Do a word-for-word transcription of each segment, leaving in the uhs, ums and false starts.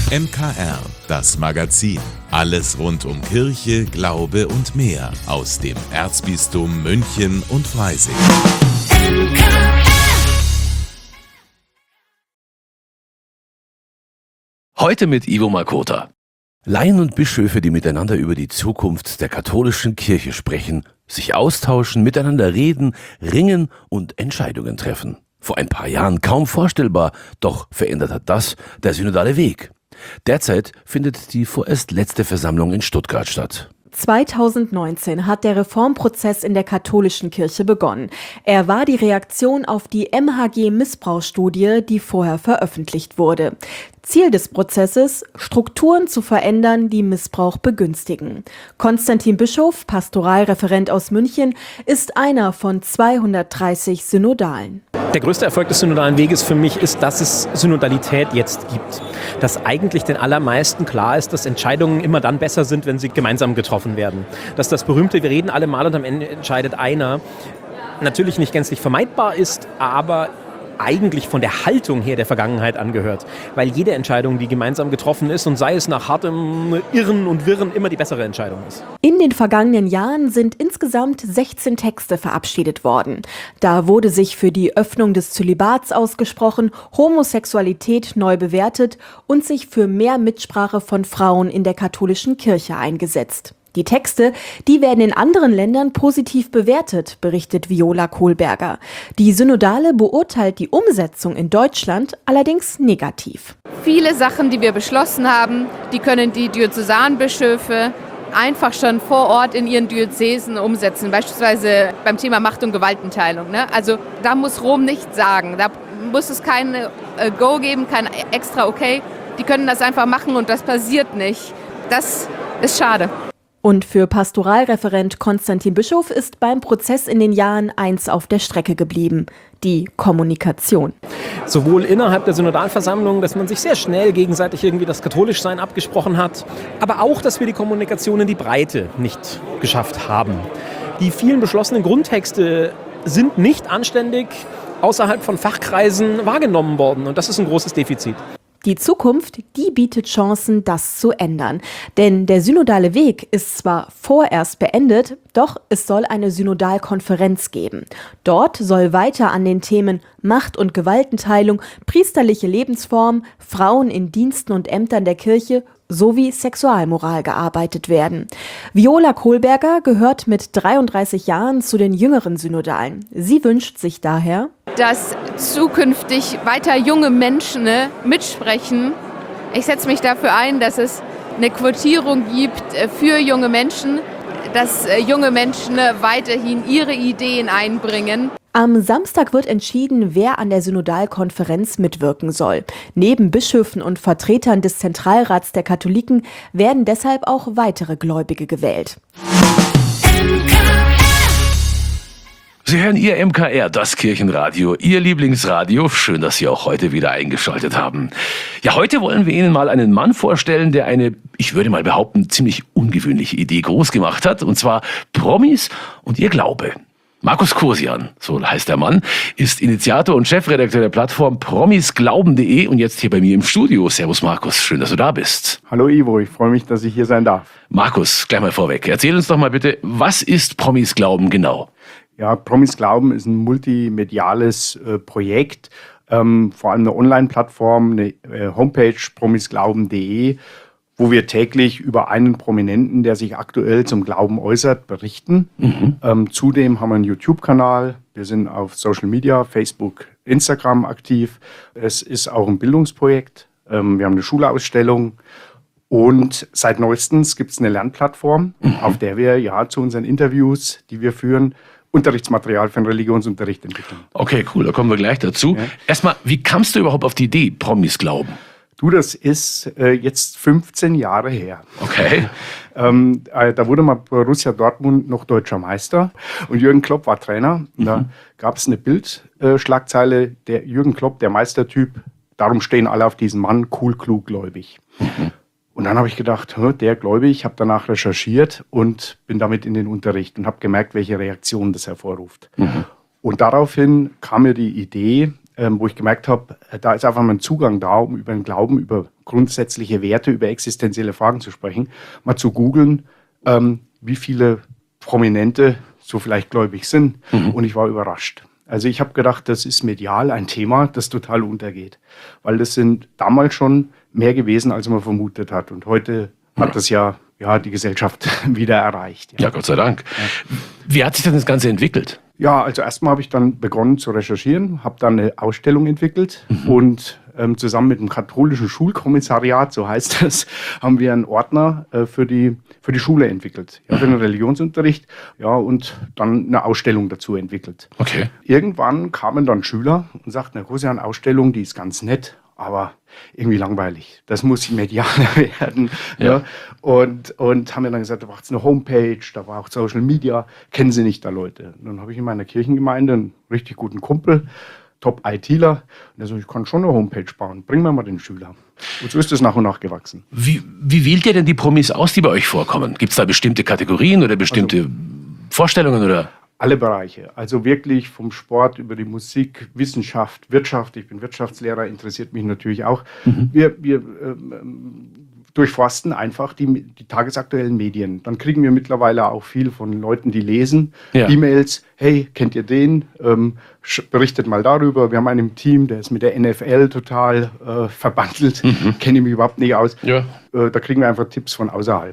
M K R, das Magazin. Alles rund um Kirche, Glaube und mehr aus dem Erzbistum München und Freising. Heute mit Ivo Makota. Laien und Bischöfe, die miteinander über die Zukunft der katholischen Kirche sprechen, sich austauschen, miteinander reden, ringen und Entscheidungen treffen. Vor ein paar Jahren kaum vorstellbar, doch verändert hat das der synodale Weg. Derzeit findet die vorerst letzte Versammlung in Stuttgart statt. zweitausendneunzehn hat der Reformprozess in der katholischen Kirche begonnen. Er war die Reaktion auf die M H G-Missbrauchsstudie, die vorher veröffentlicht wurde. Ziel des Prozesses: Strukturen zu verändern, die Missbrauch begünstigen. Konstantin Bischof, Pastoralreferent aus München, ist einer von zweihundertdreißig Synodalen. Der größte Erfolg des synodalen Weges für mich ist, dass es Synodalität jetzt gibt. Dass eigentlich den allermeisten klar ist, dass Entscheidungen immer dann besser sind, wenn sie gemeinsam getroffen werden. Dass das berühmte "Wir reden alle mal und am Ende entscheidet einer" natürlich nicht gänzlich vermeidbar ist, aber eigentlich von der Haltung her der Vergangenheit angehört. Weil jede Entscheidung, die gemeinsam getroffen ist und sei es nach hartem Irren und Wirren, immer die bessere Entscheidung ist. In den vergangenen Jahren sind insgesamt sechzehn Texte verabschiedet worden. Da wurde sich für die Öffnung des Zölibats ausgesprochen, Homosexualität neu bewertet und sich für mehr Mitsprache von Frauen in der katholischen Kirche eingesetzt. Die Texte, die werden in anderen Ländern positiv bewertet, berichtet Viola Kohlberger. Die Synodale beurteilt die Umsetzung in Deutschland allerdings negativ. Viele Sachen, die wir beschlossen haben, die können die Diözesanbischöfe einfach schon vor Ort in ihren Diözesen umsetzen. Beispielsweise beim Thema Macht- und Gewaltenteilung. Ne? Also da muss Rom nichts sagen. Da muss es kein äh, Go geben, kein extra Okay. Die können das einfach machen und das passiert nicht. Das ist schade. Und für Pastoralreferent Konstantin Bischof ist beim Prozess in den Jahren eins auf der Strecke geblieben: die Kommunikation. Sowohl innerhalb der Synodalversammlung, dass man sich sehr schnell gegenseitig irgendwie das Katholischsein abgesprochen hat, aber auch, dass wir die Kommunikation in die Breite nicht geschafft haben. Die vielen beschlossenen Grundtexte sind nicht anständig außerhalb von Fachkreisen wahrgenommen worden und das ist ein großes Defizit. Die Zukunft, die bietet Chancen, das zu ändern. Denn der synodale Weg ist zwar vorerst beendet, doch es soll eine Synodalkonferenz geben. Dort soll weiter an den Themen Macht- und Gewaltenteilung, priesterliche Lebensform, Frauen in Diensten und Ämtern der Kirche sowie Sexualmoral gearbeitet werden. Viola Kohlberger gehört mit dreiunddreißig Jahren zu den jüngeren Synodalen. Sie wünscht sich daher, dass zukünftig weiter junge Menschen ne, mitsprechen. Ich setze mich dafür ein, dass es eine Quotierung gibt für junge Menschen, dass junge Menschen weiterhin ihre Ideen einbringen. Am Samstag wird entschieden, wer an der Synodalkonferenz mitwirken soll. Neben Bischöfen und Vertretern des Zentralrats der Katholiken werden deshalb auch weitere Gläubige gewählt. Sie hören Ihr M K R, das Kirchenradio, Ihr Lieblingsradio. Schön, dass Sie auch heute wieder eingeschaltet haben. Ja, heute wollen wir Ihnen mal einen Mann vorstellen, der eine, ich würde mal behaupten, ziemlich ungewöhnliche Idee groß gemacht hat. Und zwar Promis und ihr Glaube. Markus Kursian, so heißt der Mann, ist Initiator und Chefredakteur der Plattform promisglauben punkt de und jetzt hier bei mir im Studio. Servus Markus, schön, dass du da bist. Hallo Ivo, ich freue mich, dass ich hier sein darf. Markus, gleich mal vorweg, erzähl uns doch mal bitte, was ist Promis Glauben genau? Ja, Promis Glauben ist ein multimediales äh, Projekt, ähm, vor allem eine Online-Plattform, eine äh, Homepage promisglauben punkt de, wo wir täglich über einen Prominenten, der sich aktuell zum Glauben äußert, berichten. Mhm. Ähm, zudem haben wir einen YouTube-Kanal. Wir sind auf Social Media, Facebook, Instagram aktiv. Es ist auch ein Bildungsprojekt. Ähm, wir haben eine Schulausstellung. Und seit neuestens gibt es eine Lernplattform, mhm. auf der wir ja zu unseren Interviews, die wir führen, Unterrichtsmaterial für den Religionsunterricht entwickeln. Okay, cool, da kommen wir gleich dazu. Ja. Erstmal, wie kamst du überhaupt auf die Idee, Promis Glauben? Du, das ist äh, jetzt fünfzehn Jahre her. Okay. ähm, äh, da wurde mal Borussia Dortmund noch deutscher Meister und Jürgen Klopp war Trainer. Und da mhm. gab es eine Bildschlagzeile, äh, der Jürgen Klopp, der Meistertyp, darum stehen alle auf diesen Mann, cool, klug, gläubig. Mhm. Und dann habe ich gedacht, der gläubig, habe danach recherchiert und bin damit in den Unterricht und habe gemerkt, welche Reaktion das hervorruft. Mhm. Und daraufhin kam mir die Idee, ähm, wo ich gemerkt habe, da ist einfach mal ein Zugang da, um über den Glauben, über grundsätzliche Werte, über existenzielle Fragen zu sprechen, mal zu googeln, ähm, wie viele Prominente so vielleicht gläubig sind. Mhm. Und ich war überrascht. Also ich habe gedacht, das ist medial ein Thema, das total untergeht. Weil das sind damals schon mehr gewesen, als man vermutet hat. Und heute ja. hat das ja, ja die Gesellschaft wieder erreicht. Ja, ja Gott sei Dank. Ja. Wie hat sich denn das Ganze entwickelt? Ja, also erstmal habe ich dann begonnen zu recherchieren, habe dann eine Ausstellung entwickelt mhm. und ähm, zusammen mit dem katholischen Schulkommissariat, so heißt das, haben wir einen Ordner äh, für die für die Schule entwickelt, ja, für den Religionsunterricht, ja, und dann eine Ausstellung dazu entwickelt. Okay. Irgendwann kamen dann Schüler und sagten, Herr Große, eine Ausstellung, die ist ganz nett, aber irgendwie langweilig. Das muss medialer werden. Ja. Ja. Und, und haben mir dann gesagt, da braucht es eine Homepage, da braucht Social Media, kennen Sie nicht da Leute? Und dann habe ich in meiner Kirchengemeinde einen richtig guten Kumpel, Top-ITler, und der so, ich kann schon eine Homepage bauen, bringen wir mal den Schüler. Und so ist das nach und nach gewachsen. Wie, wie wählt ihr denn die Promis aus, die bei euch vorkommen? Gibt es da bestimmte Kategorien oder bestimmte also, Vorstellungen? Oder? Alle Bereiche, also wirklich vom Sport über die Musik, Wissenschaft, Wirtschaft. Ich bin Wirtschaftslehrer, interessiert mich natürlich auch. Mhm. Wir, wir ähm, durchforsten einfach die, die tagesaktuellen Medien. Dann kriegen wir mittlerweile auch viel von Leuten, die lesen, ja. E-Mails. Hey, kennt ihr den? Ähm, berichtet mal darüber. Wir haben einen im Team, der ist mit der N F L total äh, verbandelt. Mhm. Kenne ich mich überhaupt nicht aus. Ja. Äh, da kriegen wir einfach Tipps von außerhalb.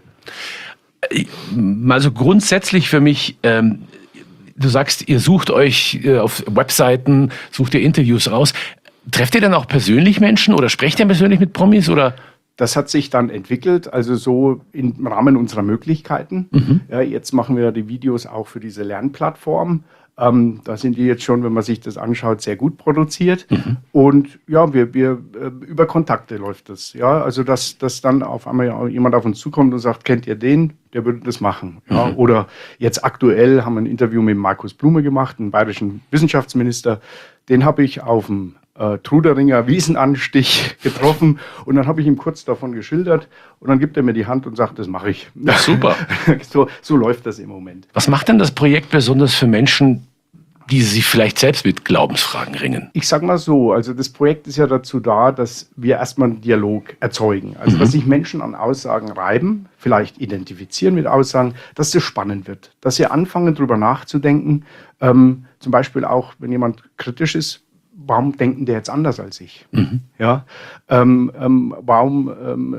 Also grundsätzlich für mich... Ähm Du sagst, ihr sucht euch auf Webseiten, sucht ihr Interviews raus. Trefft ihr dann auch persönlich Menschen oder sprecht ihr persönlich mit Promis? Oder? Das hat sich dann entwickelt, also so im Rahmen unserer Möglichkeiten. Mhm. Ja, jetzt machen wir die Videos auch für diese Lernplattform. Ähm, da sind die jetzt schon, wenn man sich das anschaut, sehr gut produziert. Mhm. Und ja, wir, wir äh, über Kontakte läuft das. Ja, also dass, dass dann auf einmal jemand auf uns zukommt und sagt, kennt ihr den? Der würde das machen. Ja, mhm. Oder jetzt aktuell haben wir ein Interview mit Markus Blume gemacht, einem bayerischen Wissenschaftsminister. Den habe ich auf dem äh, Truderinger Wiesenanstich getroffen und dann habe ich ihm kurz davon geschildert und dann gibt er mir die Hand und sagt, das mache ich. Ja, super. so, so läuft das im Moment. Was macht denn das Projekt besonders für Menschen, die sich vielleicht selbst mit Glaubensfragen ringen? Ich sage mal so, also das Projekt ist ja dazu da, dass wir erstmal einen Dialog erzeugen. Also mhm. dass sich Menschen an Aussagen reiben, vielleicht identifizieren mit Aussagen, dass das spannend wird. Dass sie anfangen, darüber nachzudenken, ähm, zum Beispiel auch, wenn jemand kritisch ist, warum denken der jetzt anders als ich? Mhm. Ja, ähm, ähm, warum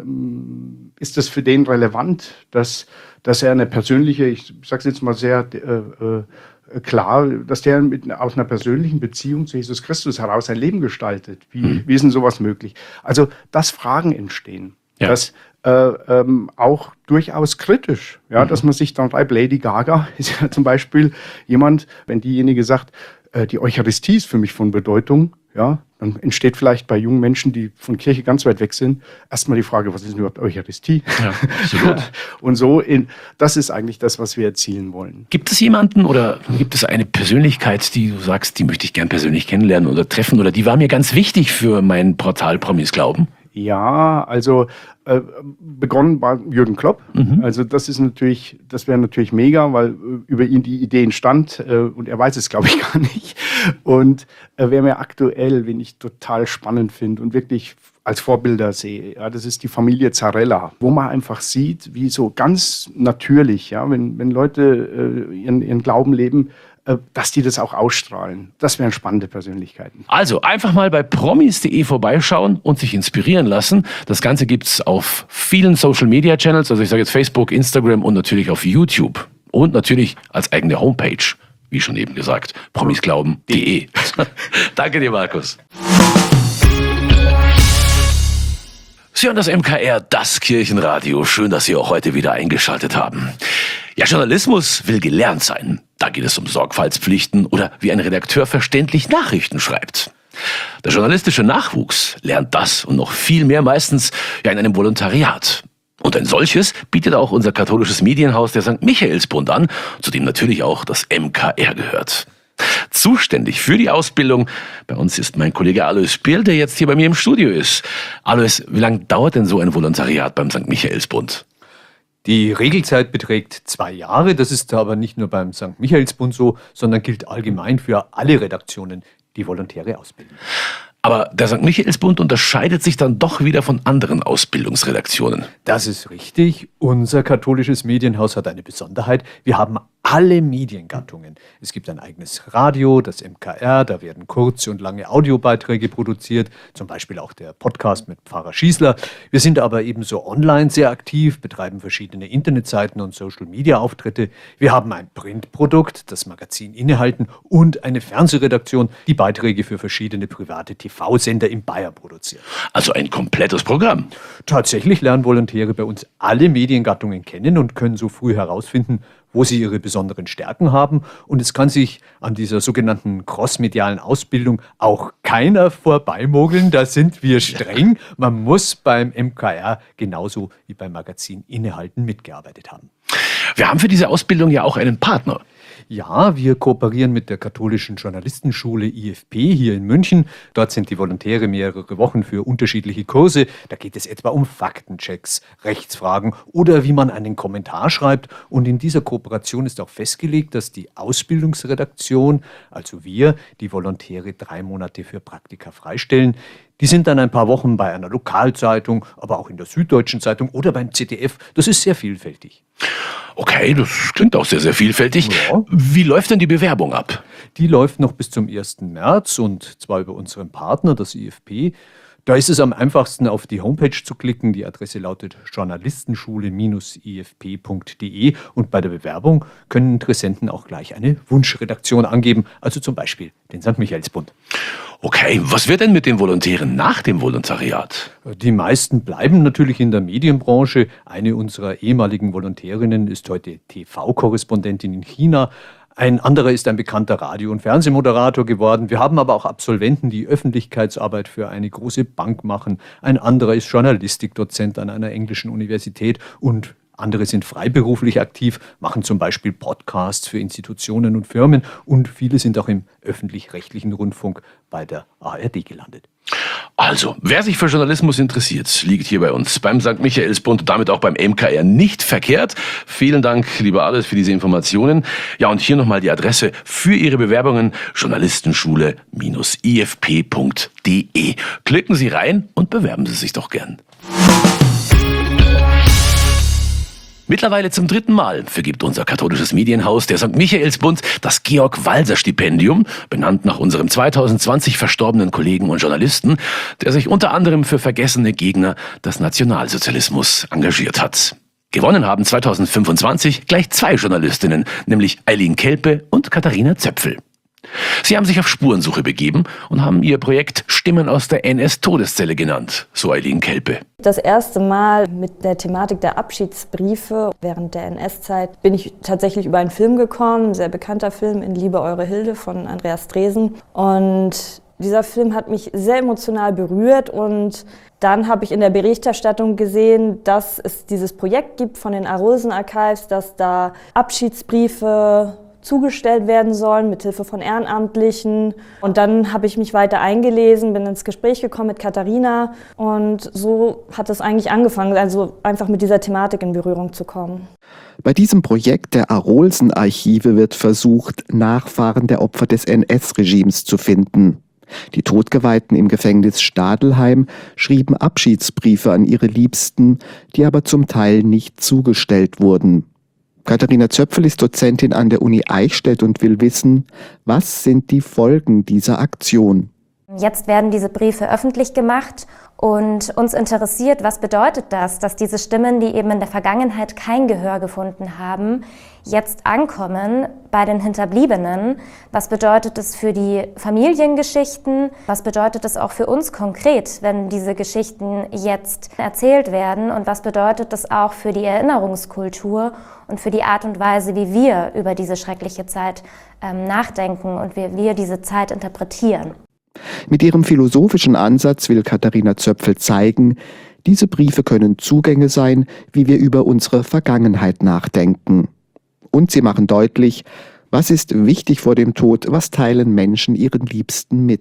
ähm, ist das für den relevant, dass, dass er eine persönliche, ich sage es jetzt mal sehr äh, äh, klar, dass der mit, aus einer persönlichen Beziehung zu Jesus Christus heraus sein Leben gestaltet. Wie, mhm. wie ist denn sowas möglich? Also, dass Fragen entstehen, ja. dass äh, ähm, auch durchaus kritisch, ja, mhm. dass man sich dann reibt. Lady Gaga ist ja zum Beispiel jemand, wenn diejenige sagt, äh, die Eucharistie ist für mich von Bedeutung, ja, dann entsteht vielleicht bei jungen Menschen, die von Kirche ganz weit weg sind, erstmal die Frage, was ist denn überhaupt Eucharistie? Ja, absolut. Und so, in, das ist eigentlich das, was wir erzielen wollen. Gibt es jemanden oder gibt es eine Persönlichkeit, die du sagst, die möchte ich gern persönlich kennenlernen oder treffen oder die war mir ganz wichtig für mein Portal Promis Glauben? Ja, also äh, begonnen war Jürgen Klopp. Mhm. Also das ist natürlich, das wäre natürlich mega, weil äh, über ihn die Idee entstand äh, und er weiß es, glaube ich, gar nicht. Und äh, wer mir aktuell, wen ich total spannend finde und wirklich als Vorbilder sehe, ja, das ist die Familie Zarella, wo man einfach sieht, wie so ganz natürlich, ja, wenn, wenn Leute äh, ihren, ihren Glauben leben, dass die das auch ausstrahlen. Das wären spannende Persönlichkeiten. Also einfach mal bei promis punkt de vorbeischauen und sich inspirieren lassen. Das Ganze gibt's auf vielen Social-Media-Channels, also ich sage jetzt Facebook, Instagram und natürlich auf YouTube. Und natürlich als eigene Homepage, wie schon eben gesagt, promis glauben punkt de. Danke dir, Markus. Sie hören das M K R, das Kirchenradio. Schön, dass Sie auch heute wieder eingeschaltet haben. Ja, Journalismus will gelernt sein. Da geht es um Sorgfaltspflichten oder wie ein Redakteur verständlich Nachrichten schreibt. Der journalistische Nachwuchs lernt das und noch viel mehr meistens ja in einem Volontariat. Und ein solches bietet auch unser katholisches Medienhaus, der Sankt Michaelsbund, an, zu dem natürlich auch das M K R gehört. Zuständig für die Ausbildung bei uns ist mein Kollege Alois Spierl, der jetzt hier bei mir im Studio ist. Alois, wie lange dauert denn so ein Volontariat beim Sankt Michaelsbund? Die Regelzeit beträgt zwei Jahre. Das ist aber nicht nur beim Sankt Michaelsbund so, sondern gilt allgemein für alle Redaktionen, die Volontäre ausbilden. Aber der Sankt Michaelsbund unterscheidet sich dann doch wieder von anderen Ausbildungsredaktionen. Das ist richtig. Unser katholisches Medienhaus hat eine Besonderheit. Wir haben alle Mediengattungen. Es gibt ein eigenes Radio, das M K R, da werden kurze und lange Audiobeiträge produziert, zum Beispiel auch der Podcast mit Pfarrer Schießler. Wir sind aber ebenso online sehr aktiv, betreiben verschiedene Internetseiten und Social-Media-Auftritte. Wir haben ein Printprodukt, das Magazin Innehalten, und eine Fernsehredaktion, die Beiträge für verschiedene private T V-Sender in Bayern produziert. Also ein komplettes Programm. Tatsächlich lernen Volontäre bei uns alle Mediengattungen kennen und können so früh herausfinden, wo sie ihre besonderen Stärken haben. Und es kann sich an dieser sogenannten crossmedialen Ausbildung auch keiner vorbeimogeln. Da sind wir streng. Man muss beim M K R genauso wie beim Magazin Innehalten mitgearbeitet haben. Wir haben für diese Ausbildung ja auch einen Partner. Ja, wir kooperieren mit der katholischen Journalistenschule I F P hier in München. Dort sind die Volontäre mehrere Wochen für unterschiedliche Kurse. Da geht es etwa um Faktenchecks, Rechtsfragen oder wie man einen Kommentar schreibt. Und in dieser Kooperation ist auch festgelegt, dass die Ausbildungsredaktion, also wir, die Volontäre drei Monate für Praktika freistellen. Die sind dann ein paar Wochen bei einer Lokalzeitung, aber auch in der Süddeutschen Zeitung oder beim Z D F. Das ist sehr vielfältig. Okay, das klingt auch sehr, sehr vielfältig. Ja. Wie läuft denn die Bewerbung ab? Die läuft noch bis zum ersten März und zwar über unseren Partner, das I F P. Da ist es am einfachsten, auf die Homepage zu klicken. Die Adresse lautet journalistenschule Bindestrich i f p punkt d e und bei der Bewerbung können Interessenten auch gleich eine Wunschredaktion angeben, also zum Beispiel den Sankt Michaelsbund. Okay, was wird denn mit den Volontären nach dem Volontariat? Die meisten bleiben natürlich in der Medienbranche. Eine unserer ehemaligen Volontärinnen ist heute T V-Korrespondentin in China. Ein anderer ist ein bekannter Radio- und Fernsehmoderator geworden. Wir haben aber auch Absolventen, die Öffentlichkeitsarbeit für eine große Bank machen. Ein anderer ist Journalistikdozent an einer englischen Universität und andere sind freiberuflich aktiv, machen zum Beispiel Podcasts für Institutionen und Firmen und viele sind auch im öffentlich-rechtlichen Rundfunk bei der A R D gelandet. Also, wer sich für Journalismus interessiert, liegt hier bei uns beim Sankt Michaelsbund und damit auch beim M K R nicht verkehrt. Vielen Dank, lieber Alois, für diese Informationen. Ja, und hier nochmal die Adresse für Ihre Bewerbungen: journalistenschule Bindestrich i f p punkt d e. Klicken Sie rein und bewerben Sie sich doch gern. Mittlerweile zum dritten Mal vergibt unser katholisches Medienhaus, der Sankt Michaelsbund, das Georg-Walser-Stipendium, benannt nach unserem zweitausendzwanzig verstorbenen Kollegen und Journalisten, der sich unter anderem für vergessene Gegner des Nationalsozialismus engagiert hat. Gewonnen haben zweitausendfünfundzwanzig gleich zwei Journalistinnen, nämlich Eileen Kelpe und Katharina Zöpfel. Sie haben sich auf Spurensuche begeben und haben ihr Projekt Stimmen aus der N S-Todeszelle genannt, so Eileen Kelpe. Das erste Mal mit der Thematik der Abschiedsbriefe während der N S-Zeit bin ich tatsächlich über einen Film gekommen, ein sehr bekannter Film, In Liebe eure Hilde von Andreas Dresen. Und dieser Film hat mich sehr emotional berührt und dann habe ich in der Berichterstattung gesehen, dass es dieses Projekt gibt von den Arolsen Archives, dass da Abschiedsbriefe zugestellt werden sollen, mithilfe von Ehrenamtlichen. Und dann habe ich mich weiter eingelesen, bin ins Gespräch gekommen mit Katharina und so hat es eigentlich angefangen, also einfach mit dieser Thematik in Berührung zu kommen. Bei diesem Projekt der Arolsen-Archive wird versucht, Nachfahren der Opfer des N S-Regimes zu finden. Die Todgeweihten im Gefängnis Stadelheim schrieben Abschiedsbriefe an ihre Liebsten, die aber zum Teil nicht zugestellt wurden. Katharina Zöpfel ist Dozentin an der Uni Eichstätt und will wissen, was sind die Folgen dieser Aktion? Jetzt werden diese Briefe öffentlich gemacht und uns interessiert, was bedeutet das, dass diese Stimmen, die eben in der Vergangenheit kein Gehör gefunden haben, jetzt ankommen bei den Hinterbliebenen. Was bedeutet es für die Familiengeschichten? Was bedeutet es auch für uns konkret, wenn diese Geschichten jetzt erzählt werden? Und was bedeutet es auch für die Erinnerungskultur und für die Art und Weise, wie wir über diese schreckliche Zeit ähm, nachdenken und wie wir diese Zeit interpretieren? Mit ihrem philosophischen Ansatz will Katharina Zöpfel zeigen, diese Briefe können Zugänge sein, wie wir über unsere Vergangenheit nachdenken. Und sie machen deutlich, was ist wichtig vor dem Tod, was teilen Menschen ihren Liebsten mit.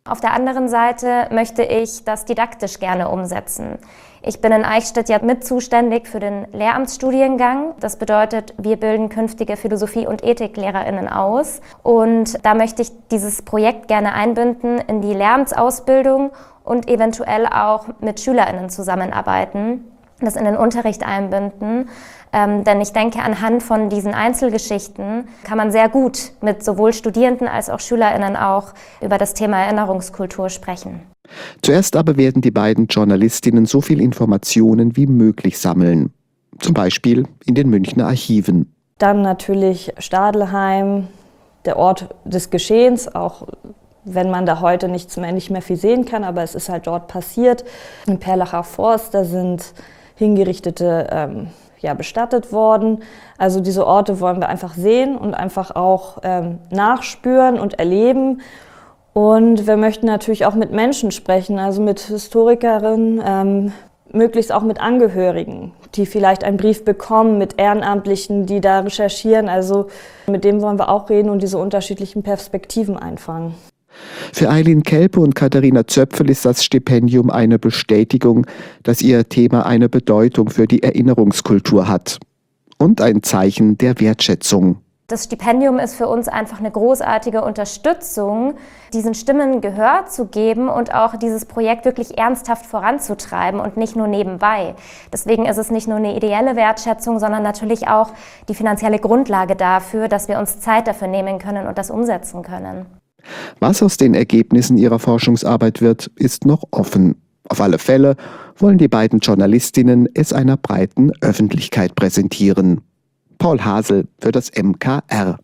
Auf der anderen Seite möchte ich das didaktisch gerne umsetzen. Ich bin in Eichstätt ja mit zuständig für den Lehramtsstudiengang. Das bedeutet, wir bilden künftige Philosophie- und EthiklehrerInnen aus. Und da möchte ich dieses Projekt gerne einbinden in die Lehramtsausbildung und eventuell auch mit SchülerInnen zusammenarbeiten, das in den Unterricht einbinden. Ähm, denn ich denke, anhand von diesen Einzelgeschichten kann man sehr gut mit sowohl Studierenden als auch SchülerInnen auch über das Thema Erinnerungskultur sprechen. Zuerst aber werden die beiden Journalistinnen so viel Informationen wie möglich sammeln. Zum Beispiel in den Münchner Archiven. Dann natürlich Stadelheim, der Ort des Geschehens, auch wenn man da heute nichts mehr, nicht mehr viel sehen kann, aber es ist halt dort passiert. Im Perlacher Forst, da sind Hingerichtete ähm, ja, bestattet worden. Also diese Orte wollen wir einfach sehen und einfach auch ähm, nachspüren und erleben. Und wir möchten natürlich auch mit Menschen sprechen, also mit Historikerinnen, ähm, möglichst auch mit Angehörigen, die vielleicht einen Brief bekommen, mit Ehrenamtlichen, die da recherchieren. Also mit dem wollen wir auch reden und diese unterschiedlichen Perspektiven einfangen. Für Eileen Kelpe und Katharina Zöpfel ist das Stipendium eine Bestätigung, dass ihr Thema eine Bedeutung für die Erinnerungskultur hat. Und ein Zeichen der Wertschätzung. Das Stipendium ist für uns einfach eine großartige Unterstützung, diesen Stimmen Gehör zu geben und auch dieses Projekt wirklich ernsthaft voranzutreiben und nicht nur nebenbei. Deswegen ist es nicht nur eine ideelle Wertschätzung, sondern natürlich auch die finanzielle Grundlage dafür, dass wir uns Zeit dafür nehmen können und das umsetzen können. Was aus den Ergebnissen ihrer Forschungsarbeit wird, ist noch offen. Auf alle Fälle wollen die beiden Journalistinnen es einer breiten Öffentlichkeit präsentieren. Paul Hasel für das M K R.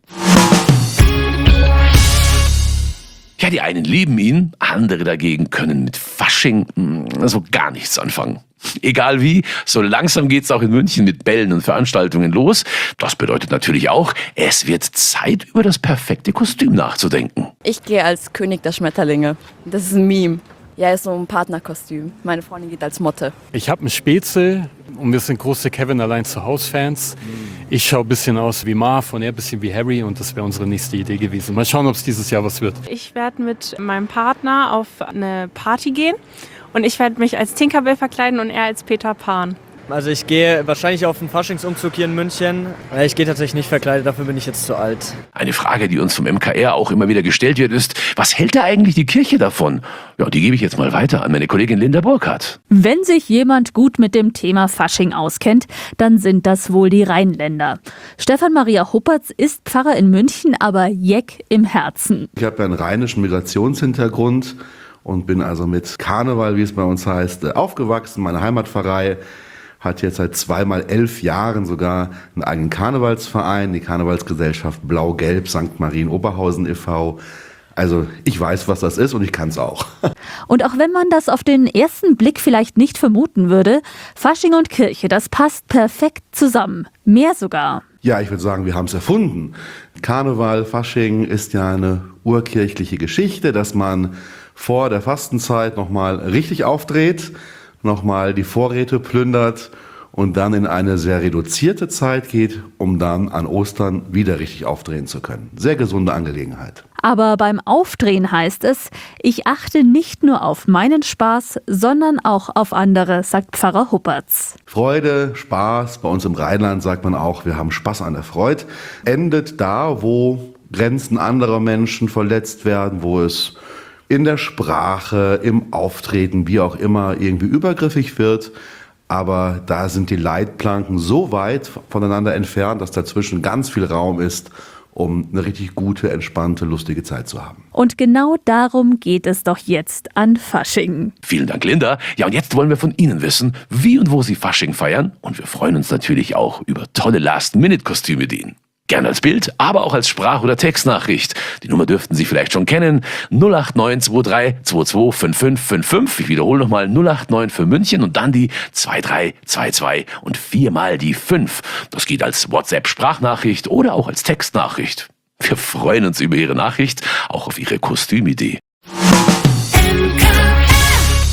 Ja, die einen lieben ihn, andere dagegen können mit Fasching mh, so gar nichts anfangen. Egal wie, so langsam geht's auch in München mit Bällen und Veranstaltungen los. Das bedeutet natürlich auch, es wird Zeit, über das perfekte Kostüm nachzudenken. Ich gehe als König der Schmetterlinge. Das ist ein Meme. Ja, ist so ein Partnerkostüm. Meine Freundin geht als Motte. Ich habe ein Spätzle und wir sind große Kevin allein zu Haus Fans. Ich schaue ein bisschen aus wie Marv und er ein bisschen wie Harry und das wäre unsere nächste Idee gewesen. Mal schauen, ob es dieses Jahr was wird. Ich werde mit meinem Partner auf eine Party gehen und ich werde mich als Tinkerbell verkleiden und er als Peter Pan. Also ich gehe wahrscheinlich auf einen Faschingsumzug hier in München. Ich gehe tatsächlich nicht verkleidet, dafür bin ich jetzt zu alt. Eine Frage, die uns vom M K R auch immer wieder gestellt wird, ist, was hält da eigentlich die Kirche davon? Ja, die gebe ich jetzt mal weiter an meine Kollegin Linda Burkhardt. Wenn sich jemand gut mit dem Thema Fasching auskennt, dann sind das wohl die Rheinländer. Stefan Maria Huppertz ist Pfarrer in München, aber Jeck im Herzen. Ich habe einen rheinischen Migrationshintergrund und bin also mit Karneval, wie es bei uns heißt, aufgewachsen. Meine Heimatpfarrei hat jetzt seit zweimal elf Jahren sogar einen eigenen Karnevalsverein, die Karnevalsgesellschaft Blau-Gelb Sankt Marien Oberhausen e V Also ich weiß, was das ist und ich kann es auch. Und auch wenn man das auf den ersten Blick vielleicht nicht vermuten würde, Fasching und Kirche, das passt perfekt zusammen. Mehr sogar. Ja, ich würde sagen, wir haben es erfunden. Karneval, Fasching ist ja eine urkirchliche Geschichte, dass man vor der Fastenzeit nochmal richtig aufdreht, nochmal die Vorräte plündert und dann in eine sehr reduzierte Zeit geht, um dann an Ostern wieder richtig aufdrehen zu können. Sehr gesunde Angelegenheit. Aber beim Aufdrehen heißt es, ich achte nicht nur auf meinen Spaß, sondern auch auf andere, sagt Pfarrer Huppertz. Freude, Spaß, bei uns im Rheinland sagt man auch, wir haben Spaß an der Freude, endet da, wo Grenzen anderer Menschen verletzt werden, wo es in der Sprache, im Auftreten, wie auch immer, irgendwie übergriffig wird. Aber da sind die Leitplanken so weit voneinander entfernt, dass dazwischen ganz viel Raum ist, um eine richtig gute, entspannte, lustige Zeit zu haben. Und genau darum geht es doch jetzt an Fasching. Vielen Dank, Linda. Ja, und jetzt wollen wir von Ihnen wissen, wie und wo Sie Fasching feiern. Und wir freuen uns natürlich auch über tolle Last-Minute-Kostümideen. Gerne als Bild, aber auch als Sprach- oder Textnachricht. Die Nummer dürften Sie vielleicht schon kennen. null acht neun zwei drei zwei zwei fünf fünf fünf fünf. Ich wiederhole nochmal null acht neun für München und dann die zwei drei zwei zwei und viermal die fünf. Das geht als WhatsApp-Sprachnachricht oder auch als Textnachricht. Wir freuen uns über Ihre Nachricht, auch auf Ihre Kostümidee.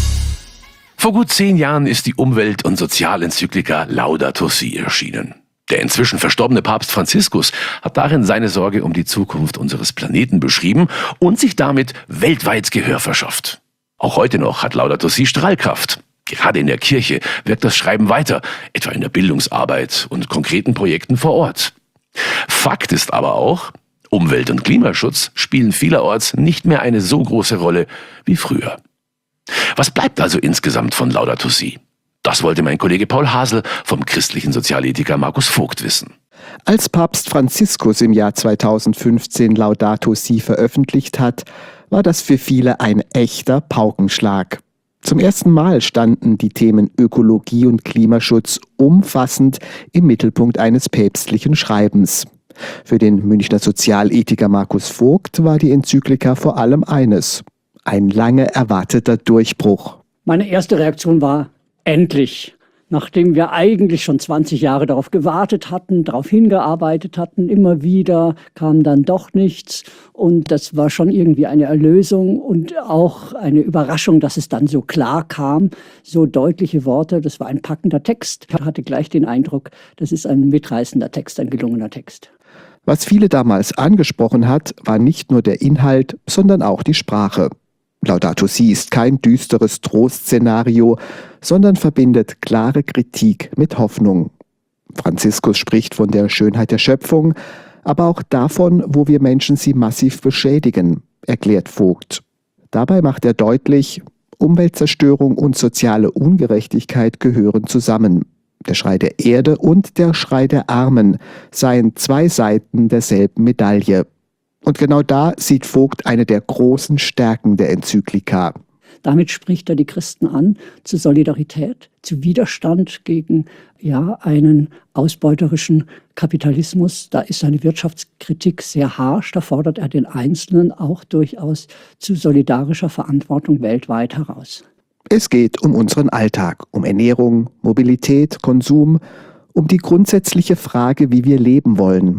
Vor gut zehn Jahren ist die Umwelt- und Sozialenzyklika Laudato Si erschienen. Der inzwischen verstorbene Papst Franziskus hat darin seine Sorge um die Zukunft unseres Planeten beschrieben und sich damit weltweit Gehör verschafft. Auch heute noch hat Laudato Si Strahlkraft. Gerade in der Kirche wirkt das Schreiben weiter, etwa in der Bildungsarbeit und konkreten Projekten vor Ort. Fakt ist aber auch, Umwelt- und Klimaschutz spielen vielerorts nicht mehr eine so große Rolle wie früher. Was bleibt also insgesamt von Laudato Si? Das wollte mein Kollege Paul Hasel vom christlichen Sozialethiker Markus Vogt wissen. Als Papst Franziskus im Jahr zweitausendfünfzehn Laudato Si veröffentlicht hat, war das für viele ein echter Paukenschlag. Zum ersten Mal standen die Themen Ökologie und Klimaschutz umfassend im Mittelpunkt eines päpstlichen Schreibens. Für den Münchner Sozialethiker Markus Vogt war die Enzyklika vor allem eines: ein lange erwarteter Durchbruch. Meine erste Reaktion war: endlich! Nachdem wir eigentlich schon zwanzig Jahre darauf gewartet hatten, darauf hingearbeitet hatten, immer wieder kam dann doch nichts. Und das war schon irgendwie eine Erlösung und auch eine Überraschung, dass es dann so klar kam, so deutliche Worte. Das war ein packender Text. Ich hatte gleich den Eindruck, das ist ein mitreißender Text, ein gelungener Text. Was viele damals angesprochen hat, war nicht nur der Inhalt, sondern auch die Sprache. Laudato Si ist kein düsteres Trostszenario, sondern verbindet klare Kritik mit Hoffnung. Franziskus spricht von der Schönheit der Schöpfung, aber auch davon, wo wir Menschen sie massiv beschädigen, erklärt Vogt. Dabei macht er deutlich, Umweltzerstörung und soziale Ungerechtigkeit gehören zusammen. Der Schrei der Erde und der Schrei der Armen seien zwei Seiten derselben Medaille. Und genau da sieht Vogt eine der großen Stärken der Enzyklika. Damit spricht er die Christen an zu Solidarität, zu Widerstand gegen ja, einen ausbeuterischen Kapitalismus. Da ist seine Wirtschaftskritik sehr harsch. Da fordert er den Einzelnen auch durchaus zu solidarischer Verantwortung weltweit heraus. Es geht um unseren Alltag, um Ernährung, Mobilität, Konsum, um die grundsätzliche Frage, wie wir leben wollen.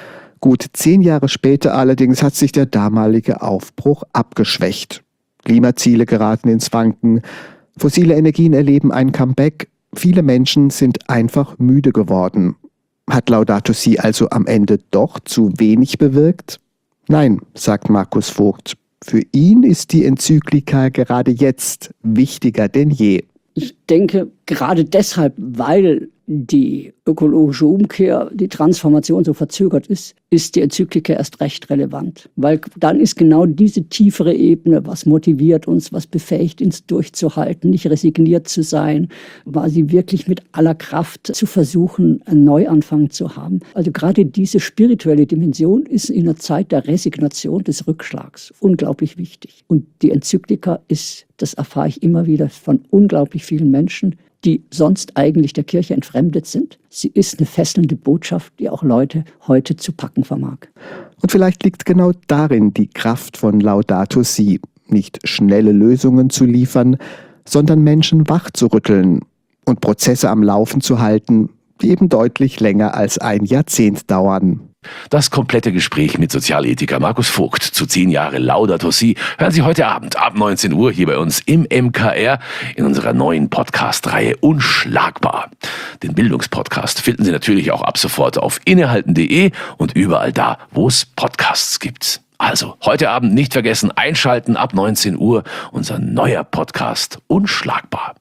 Gut zehn Jahre später allerdings hat sich der damalige Aufbruch abgeschwächt. Klimaziele geraten ins Wanken, fossile Energien erleben ein Comeback, viele Menschen sind einfach müde geworden. Hat Laudato Si also am Ende doch zu wenig bewirkt? Nein, sagt Markus Vogt. Für ihn ist die Enzyklika gerade jetzt wichtiger denn je. Ich denke, gerade deshalb, weil die ökologische Umkehr, die Transformation so verzögert ist, ist die Enzyklika erst recht relevant. Weil dann ist genau diese tiefere Ebene, was motiviert uns, was befähigt uns durchzuhalten, nicht resigniert zu sein, quasi wirklich mit aller Kraft zu versuchen, einen Neuanfang zu haben. Also gerade diese spirituelle Dimension ist in der Zeit der Resignation, des Rückschlags unglaublich wichtig. Und die Enzyklika ist, das erfahre ich immer wieder von unglaublich vielen Menschen, die sonst eigentlich der Kirche entfremdet sind. Sie ist eine fesselnde Botschaft, die auch Leute heute zu packen vermag. Und vielleicht liegt genau darin die Kraft von Laudato Si, nicht schnelle Lösungen zu liefern, sondern Menschen wachzurütteln und Prozesse am Laufen zu halten, die eben deutlich länger als ein Jahrzehnt dauern. Das komplette Gespräch mit Sozialethiker Markus Vogt zu zehn Jahre Laudato Si hören Sie heute Abend ab neunzehn Uhr hier bei uns im M K R in unserer neuen Podcast-Reihe Unschlagbar. Den Bildungspodcast finden Sie natürlich auch ab sofort auf innehalten punkt de und überall da, wo es Podcasts gibt. Also, heute Abend nicht vergessen, einschalten ab neunzehn Uhr, unser neuer Podcast Unschlagbar.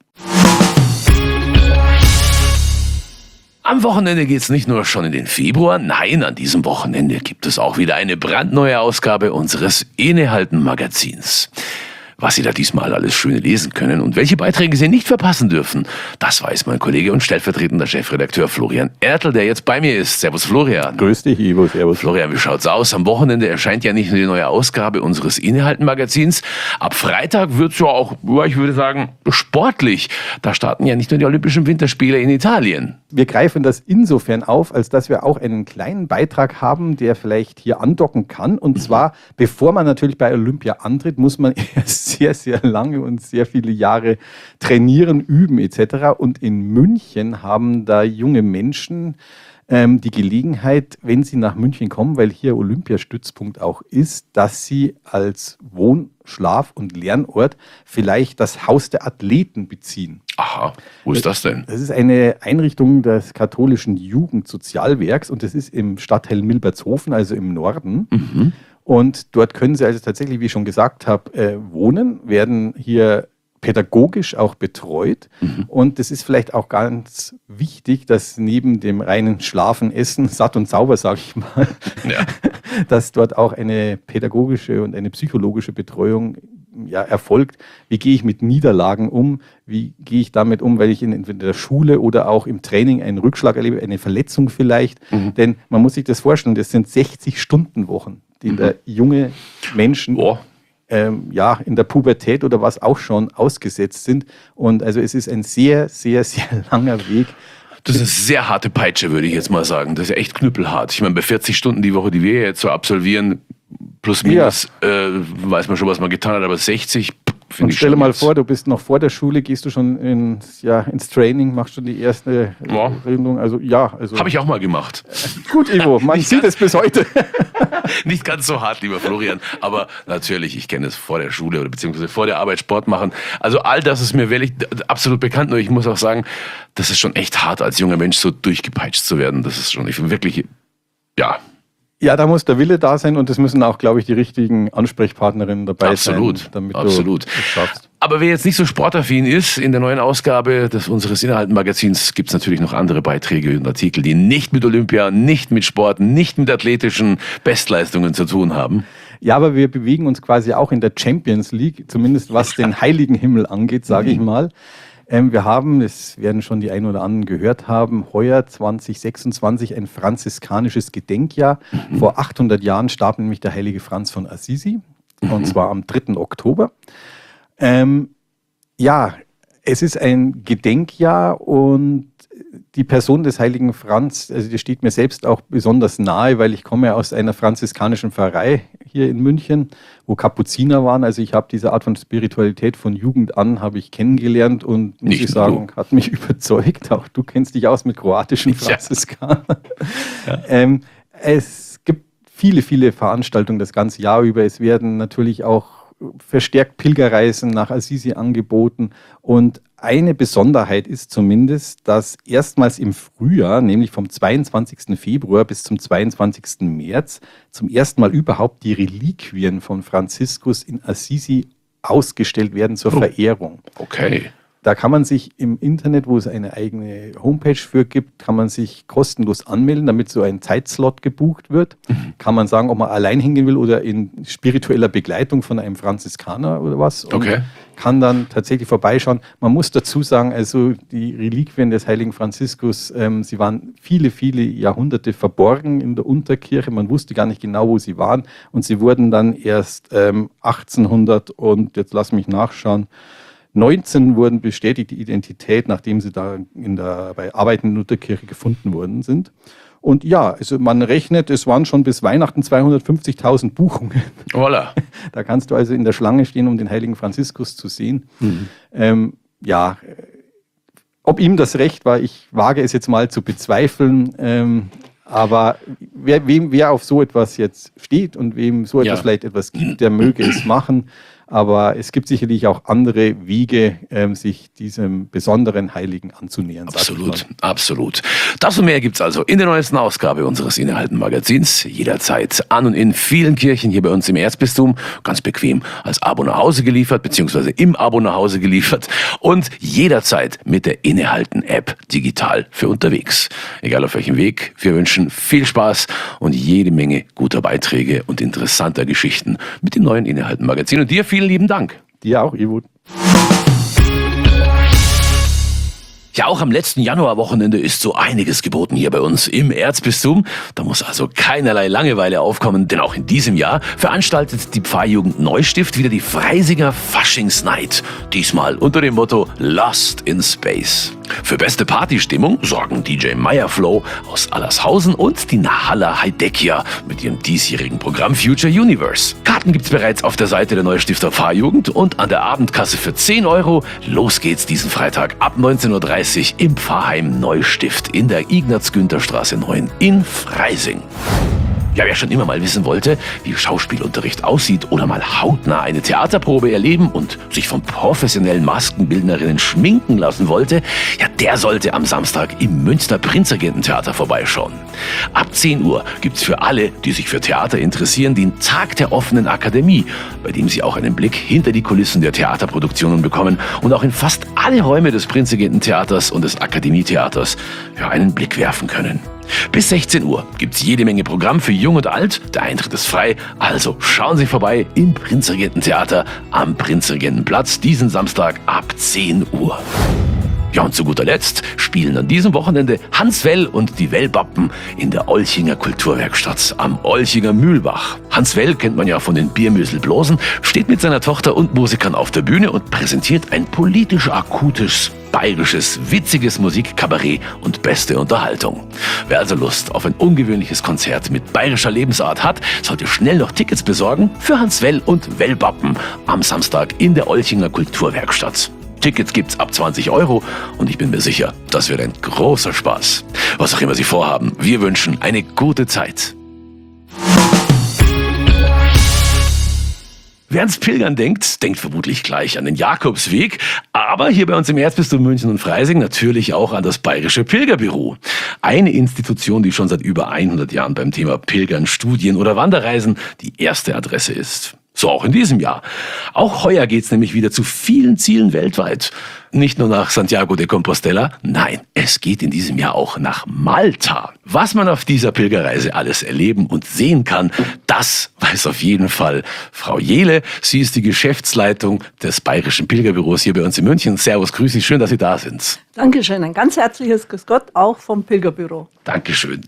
Am Wochenende geht's nicht nur schon in den Februar, nein, an diesem Wochenende gibt es auch wieder eine brandneue Ausgabe unseres Innehalten-Magazins. Was Sie da diesmal alles Schöne lesen können und welche Beiträge Sie nicht verpassen dürfen, das weiß mein Kollege und stellvertretender Chefredakteur Florian Ertl, der jetzt bei mir ist. Servus Florian. Grüß dich, Ivo. Servus. Florian, wie schaut's aus? Am Wochenende erscheint ja nicht nur die neue Ausgabe unseres Innehalten-Magazins. Ab Freitag wird's ja auch, ich würde sagen, sportlich. Da starten ja nicht nur die Olympischen Winterspiele in Italien. Wir greifen das insofern auf, als dass wir auch einen kleinen Beitrag haben, der vielleicht hier andocken kann. Und zwar, bevor man natürlich bei Olympia antritt, muss man erst sehr, sehr lange und sehr viele Jahre trainieren, üben et cetera. Und in München haben da junge Menschen ähm, die Gelegenheit, wenn Sie nach München kommen, weil hier Olympiastützpunkt auch ist, dass Sie als Wohn-, Schlaf- und Lernort vielleicht das Haus der Athleten beziehen. Aha, wo ist das denn? Das ist eine Einrichtung des katholischen Jugendsozialwerks und das ist im Stadtteil Milbertshofen, also im Norden. Mhm. Und dort können Sie also tatsächlich, wie ich schon gesagt habe, äh, wohnen, werden hier pädagogisch auch betreut. Mhm. Und das ist vielleicht auch ganz wichtig, dass neben dem reinen Schlafen, Essen, satt und sauber, sage ich mal, ja. dass dort auch eine pädagogische und eine psychologische Betreuung ja, erfolgt. Wie gehe ich mit Niederlagen um? Wie gehe ich damit um, weil ich in, in der Schule oder auch im Training einen Rückschlag erlebe, eine Verletzung vielleicht? Mhm. Denn man muss sich das vorstellen, das sind sechzig-Stunden-Wochen, die mhm. der junge Menschen oh. ähm, ja, in der Pubertät oder was auch schon ausgesetzt sind. Und also es ist ein sehr, sehr, sehr langer Weg. Das ist eine sehr harte Peitsche, würde ich jetzt mal sagen. Das ist ja echt knüppelhart. Ich meine, bei vierzig Stunden die Woche, die wir jetzt so absolvieren, plus minus, ja. äh, weiß man schon, was man getan hat, aber sechzig, und stell dir mal vor, du bist noch vor der Schule, gehst du schon ins, ja, ins Training, machst schon die erste ja. Regelung. Also ja, also habe ich auch mal gemacht. Gut, Ivo, man sieht es bis heute. Nicht ganz so hart, lieber Florian, aber natürlich, ich kenne es vor der Schule oder beziehungsweise vor der Arbeit Sport machen. Also all das ist mir wirklich absolut bekannt. Nur ich muss auch sagen, das ist schon echt hart, als junger Mensch so durchgepeitscht zu werden. Das ist schon ich wirklich, ja. Ja, da muss der Wille da sein und es müssen auch, glaube ich, die richtigen Ansprechpartnerinnen dabei absolut, sein, damit absolut. du es schaffst. Aber wer jetzt nicht so sportaffin ist, in der neuen Ausgabe des unseres Inhalten-Magazins gibt es natürlich noch andere Beiträge und Artikel, die nicht mit Olympia, nicht mit Sport, nicht mit athletischen Bestleistungen zu tun haben. Ja, aber wir bewegen uns quasi auch in der Champions League, zumindest was den heiligen Himmel angeht, sage ich mal. Ähm, wir haben, das werden schon die einen oder anderen gehört haben, heuer zwanzig sechsundzwanzig ein franziskanisches Gedenkjahr. Mhm. Vor achthundert Jahren starb nämlich der heilige Franz von Assisi, mhm. und zwar am dritten Oktober. Ähm, ja, es ist ein Gedenkjahr und die Person des heiligen Franz, also die steht mir selbst auch besonders nahe, weil ich komme aus einer franziskanischen Pfarrei hier in München, wo Kapuziner waren. Also ich habe diese Art von Spiritualität von Jugend an habe ich kennengelernt und muss Nicht ich sagen, du. hat mich überzeugt. Auch du kennst dich aus mit kroatischen Franziskanern. Ja. ähm, es gibt viele, viele Veranstaltungen das ganze Jahr über. Es werden natürlich auch verstärkt Pilgerreisen nach Assisi angeboten und eine Besonderheit ist zumindest, dass erstmals im Frühjahr, nämlich vom zweiundzwanzigsten Februar bis zum zweiundzwanzigsten März, zum ersten Mal überhaupt die Reliquien von Franziskus in Assisi ausgestellt werden zur oh. Verehrung. Okay. Da kann man sich im Internet, wo es eine eigene Homepage für gibt, kann man sich kostenlos anmelden, damit so ein Zeitslot gebucht wird. Mhm. Kann man sagen, ob man allein hingehen will oder in spiritueller Begleitung von einem Franziskaner oder was. Und okay. kann dann tatsächlich vorbeischauen. Man muss dazu sagen, also die Reliquien des heiligen Franziskus, ähm, sie waren viele, viele Jahrhunderte verborgen in der Unterkirche. Man wusste gar nicht genau, wo sie waren. Und sie wurden dann erst ähm, achtzehnhundert und jetzt lass mich nachschauen, neunzehn wurden bestätigt die Identität, nachdem sie da in der bei arbeitenden Unterkirche gefunden worden sind. Und ja, also man rechnet, es waren schon bis Weihnachten zweihundertfünfzigtausend Buchungen. Voilà. Da kannst du also in der Schlange stehen, um den heiligen Franziskus zu sehen. Mhm. Ähm, ja, ob ihm das recht war, ich wage es jetzt mal zu bezweifeln. Ähm, aber wer, wem, wer auf so etwas jetzt steht und wem so etwas ja. vielleicht etwas gibt, der möge es machen. Aber es gibt sicherlich auch andere Wege, ähm, sich diesem besonderen Heiligen anzunähern. Absolut, absolut. Das und mehr gibt's also in der neuesten Ausgabe unseres Inhalten-Magazins. Jederzeit an und in vielen Kirchen hier bei uns im Erzbistum. Ganz bequem als Abo nach Hause geliefert, beziehungsweise im Abo nach Hause geliefert. Und jederzeit mit der Innehalten-App digital für unterwegs. Egal auf welchem Weg, wir wünschen viel Spaß und jede Menge guter Beiträge und interessanter Geschichten mit dem neuen Innehalten-Magazin. Und dir viel Vielen lieben Dank. Dir auch, Ivo. Ja, auch am letzten Januarwochenende ist so einiges geboten hier bei uns im Erzbistum. Da muss also keinerlei Langeweile aufkommen, denn auch in diesem Jahr veranstaltet die Pfarrjugend Neustift wieder die Freisinger Faschingsnight. Diesmal unter dem Motto Lost in Space. Für beste Partystimmung sorgen D J Meyerflow aus Allershausen und die Nahalla Heidekia mit ihrem diesjährigen Programm Future Universe. Karten Karten gibt's bereits auf der Seite der Neustifter Pfarrjugend und an der Abendkasse für zehn Euro. Los geht's diesen Freitag ab neunzehn Uhr dreißig im Pfarrheim Neustift in der Ignaz-Günther-Straße neun in Freising. Ja, wer schon immer mal wissen wollte, wie Schauspielunterricht aussieht oder mal hautnah eine Theaterprobe erleben und sich von professionellen Maskenbildnerinnen schminken lassen wollte, ja, der sollte am Samstag im Münchner Prinzregententheater vorbeischauen. Ab zehn Uhr gibt's für alle, die sich für Theater interessieren, den Tag der offenen Akademie, bei dem sie auch einen Blick hinter die Kulissen der Theaterproduktionen bekommen und auch in fast alle Räume des Prinzregententheaters und des Akademietheaters ja, einen Blick werfen können. Bis sechzehn Uhr gibt's jede Menge Programm für Jung und Alt. Der Eintritt ist frei, also schauen Sie vorbei im Prinzregententheater am Prinzregentenplatz diesen Samstag ab zehn Uhr. Ja, und zu guter Letzt spielen an diesem Wochenende Hans Well und die Wellbappen in der Olchinger Kulturwerkstatt am Olchinger Mühlbach. Hans Well kennt man ja von den Biermüsselblosen, steht mit seiner Tochter und Musikern auf der Bühne und präsentiert ein politisch akutes, bayerisches, witziges Musikkabarett und beste Unterhaltung. Wer also Lust auf ein ungewöhnliches Konzert mit bayerischer Lebensart hat, sollte schnell noch Tickets besorgen für Hans Well und Wellbappen am Samstag in der Olchinger Kulturwerkstatt. Tickets gibt's ab zwanzig Euro und ich bin mir sicher, das wird ein großer Spaß. Was auch immer Sie vorhaben, wir wünschen eine gute Zeit. Wer ans Pilgern denkt, denkt vermutlich gleich an den Jakobsweg, aber hier bei uns im Erzbistum München und Freising natürlich auch an das Bayerische Pilgerbüro. Eine Institution, die schon seit über hundert Jahren beim Thema Pilgern, Studien oder Wanderreisen die erste Adresse ist. So auch in diesem Jahr. Auch heuer geht's nämlich wieder zu vielen Zielen weltweit. Nicht nur nach Santiago de Compostela, nein, es geht in diesem Jahr auch nach Malta. Was man auf dieser Pilgerreise alles erleben und sehen kann, das weiß auf jeden Fall Frau Jehle. Sie ist die Geschäftsleitung des Bayerischen Pilgerbüros hier bei uns in München. Servus, grüß Sie, schön, dass Sie da sind. Dankeschön, ein ganz herzliches Grüß Gott auch vom Pilgerbüro. Dankeschön.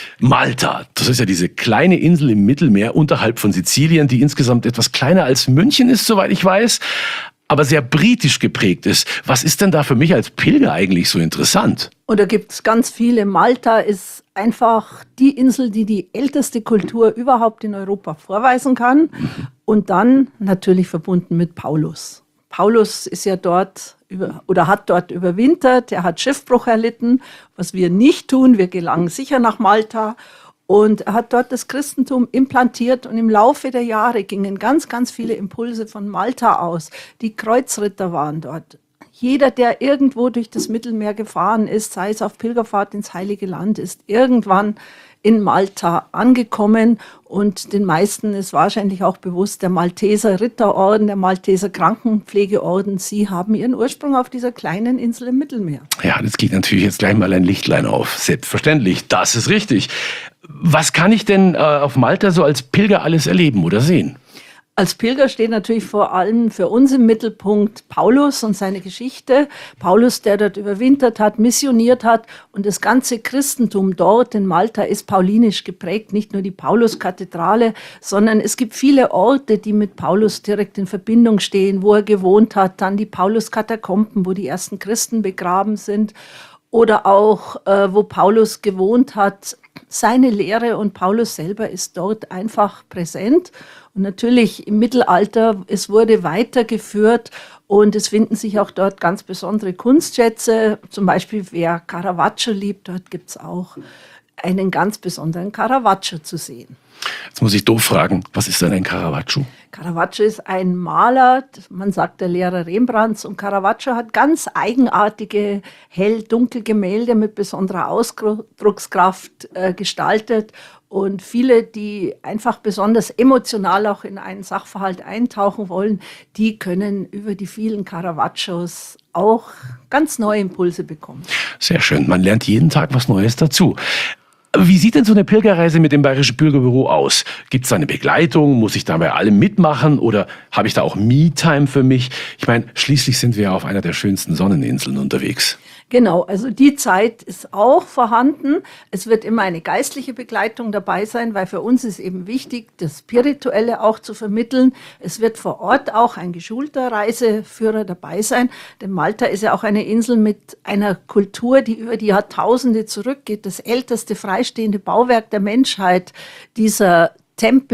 Malta, das ist ja diese kleine Insel im Mittelmeer unterhalb von Sizilien, die insgesamt etwas kleiner als München ist, soweit ich weiß, aber sehr britisch geprägt ist. Was ist denn da für mich als Pilger eigentlich so interessant? Und da gibt es ganz viele. Malta ist einfach die Insel, die die älteste Kultur überhaupt in Europa vorweisen kann. Und dann natürlich verbunden mit Paulus. Paulus ist ja dort über, oder hat dort überwintert, er hat Schiffbruch erlitten, was wir nicht tun, wir gelangen sicher nach Malta. Und er hat dort das Christentum implantiert und im Laufe der Jahre gingen ganz, ganz viele Impulse von Malta aus. Die Kreuzritter waren dort. Jeder, der irgendwo durch das Mittelmeer gefahren ist, sei es auf Pilgerfahrt ins Heilige Land, ist irgendwann in Malta angekommen und den meisten ist wahrscheinlich auch bewusst, der Malteser Ritterorden, der Malteser Krankenpflegeorden, sie haben ihren Ursprung auf dieser kleinen Insel im Mittelmeer. Ja, das geht natürlich jetzt gleich mal ein Lichtlein auf. Selbstverständlich, das ist richtig. Was kann ich denn äh, auf Malta so als Pilger alles erleben oder sehen? Als Pilger steht natürlich vor allem für uns im Mittelpunkt Paulus und seine Geschichte. Paulus, der dort überwintert hat, missioniert hat und das ganze Christentum dort in Malta ist paulinisch geprägt. Nicht nur die Pauluskathedrale, sondern es gibt viele Orte, die mit Paulus direkt in Verbindung stehen, wo er gewohnt hat. Dann die Pauluskatakomben, wo die ersten Christen begraben sind. Oder auch, äh, wo Paulus gewohnt hat. Seine Lehre und Paulus selber ist dort einfach präsent. Und natürlich im Mittelalter, es wurde weitergeführt und es finden sich auch dort ganz besondere Kunstschätze. Zum Beispiel, wer Caravaggio liebt, dort gibt es auch einen ganz besonderen Caravaggio zu sehen. Jetzt muss ich doof fragen, was ist denn ein Caravaggio? Caravaggio ist ein Maler, man sagt der Lehrer Rembrandts, und Caravaggio hat ganz eigenartige hell-dunkel Gemälde mit besonderer Ausdruckskraft äh, gestaltet. Und viele, die einfach besonders emotional auch in einen Sachverhalt eintauchen wollen, die können über die vielen Caravaggios auch ganz neue Impulse bekommen. Sehr schön, man lernt jeden Tag was Neues dazu. Wie sieht denn so eine Pilgerreise mit dem Bayerischen Pilgerbüro aus? Gibt es da eine Begleitung? Muss ich da bei allem mitmachen? Oder habe ich da auch Me-Time für mich? Ich meine, schließlich sind wir ja auf einer der schönsten Sonneninseln unterwegs. Genau, also die Zeit ist auch vorhanden. Es wird immer eine geistliche Begleitung dabei sein, weil für uns ist eben wichtig, das Spirituelle auch zu vermitteln. Es wird vor Ort auch ein geschulter Reiseführer dabei sein, denn Malta ist ja auch eine Insel mit einer Kultur, die über die Jahrtausende zurückgeht. Das älteste freistehende Bauwerk der Menschheit, dieser Tempel